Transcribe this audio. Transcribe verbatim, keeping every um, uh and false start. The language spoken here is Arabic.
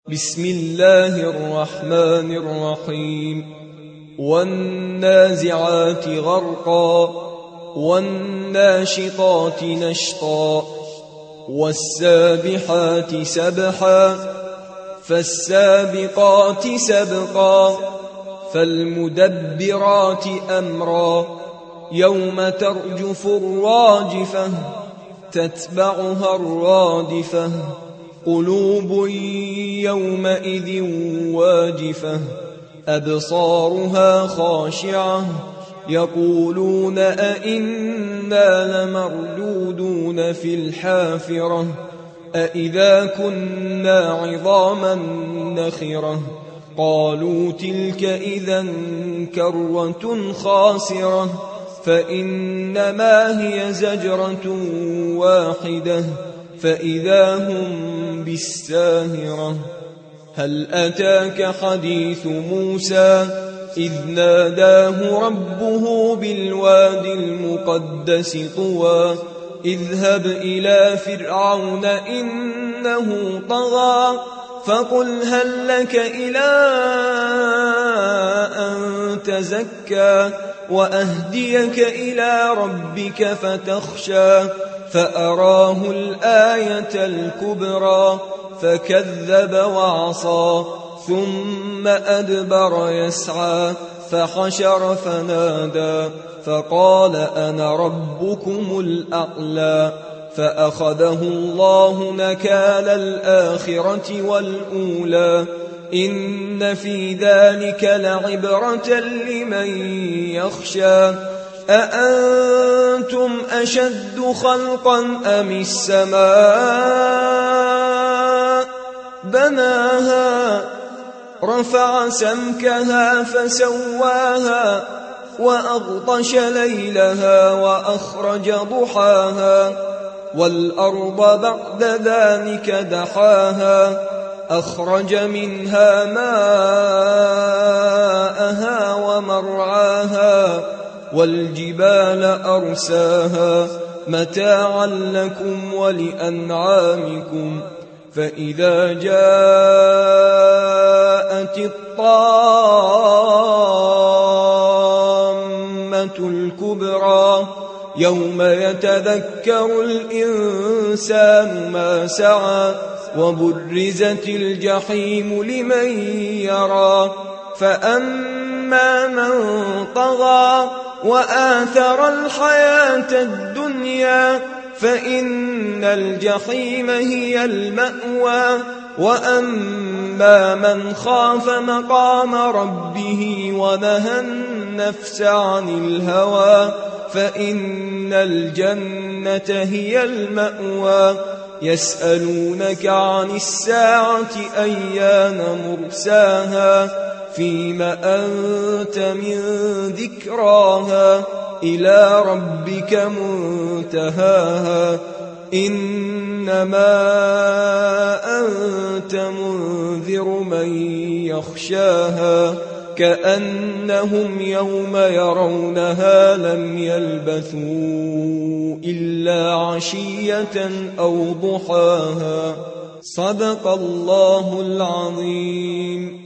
بسم الله الرحمن الرحيم والنازعات غرقا والناشطات نشطا والسابحات سبحا فالسابقات سبقا فالمدبرات أمرا يوم ترجف الراجفة تتبعها الرادفة قلوب يومئذ واجفة أبصارها خاشعة يقولون أئنا لمردودون في الحافرة أئذا كنا عظاما نخرة قالوا تلك إذا كرة خاسرة فإنما هي زجرة واحدة فإذا هم بالساهرة هل أتاك حديث موسى إذ ناداه ربه بالوادي المقدس طوى اذهب إلى فرعون إنه طغى فقل هل لك إلى أن تزكى وأهديك إلى ربك فتخشى فأراه الآية الكبرى فكذب وعصى ثم أدبر يسعى فحشر فنادى فقال أنا ربكم الأعلى فأخذه الله نكال الآخرة والأولى إن في ذلك لعبرة لمن يخشى أأنتم أشد خلقا أم السماء بناها رفع سمكها فسواها وأغطش ليلها وأخرج ضحاها والأرض بعد ذلك دحاها أخرج منها ماءها ومرعاها والجبال أرساها متاعا لكم ولأنعامكم فإذا جاءت الطامة الكبرى يوم يتذكر الإنسان ما سعى وبرزت الجحيم لمن يرى فأما من طغى وآثر الحياة الدنيا فإن الجحيم هي المأوى وأما من خاف مقام ربه ونهى النفس عن الهوى فإن الجنة هي المأوى يسألونك عن الساعة أيان مرساها فيم أنت من ذكراها إلى ربك منتهاها إنما أنت منذر من يخشاها كأنهم يوم يرونها لم يلبثوا إلا عشية أو ضحاها صدق الله العظيم.